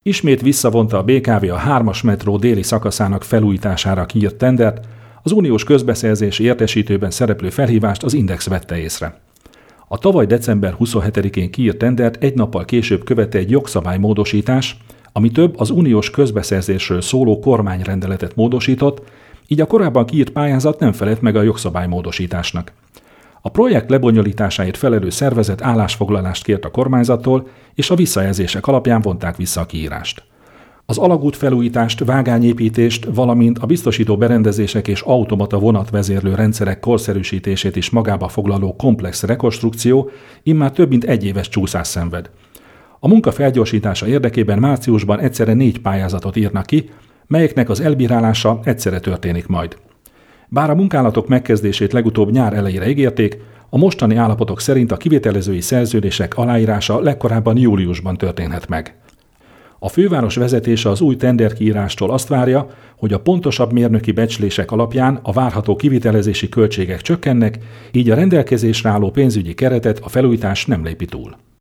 Ismét visszavonta a BKV a 3-as metró déli szakaszának felújítására kiírt tendert, az uniós közbeszerzési értesítőben szereplő felhívást az Index vette észre. A tavaly december 27-én kiírt tendert egy nappal később követte egy jogszabálymódosítás, ami több az uniós közbeszerzésről szóló kormányrendeletet módosított, így a korábban kiírt pályázat nem felelt meg a jogszabálymódosításnak. A projekt lebonyolításáért felelős szervezet állásfoglalást kért a kormányzattól, és a visszajelzések alapján vonták vissza a kiírást. Az alagút felújítást, vágányépítést, valamint a biztosító berendezések és automata vonatvezérlő rendszerek korszerűsítését is magába foglaló komplex rekonstrukció immár több mint 1 éves csúszást szenved. A munka felgyorsítása érdekében márciusban egyszerre 4 pályázatot írnak ki, melyeknek az elbírálása egyszerre történik majd. Bár a munkálatok megkezdését legutóbb nyár elejére ígérték, a mostani állapotok szerint a kivitelezői szerződések aláírása legkorábban júliusban történhet meg. A főváros vezetése az új tenderkiírástól azt várja, hogy a pontosabb mérnöki becslések alapján a várható kivitelezési költségek csökkennek, így a rendelkezésre álló pénzügyi keretet a felújítás nem lépi túl.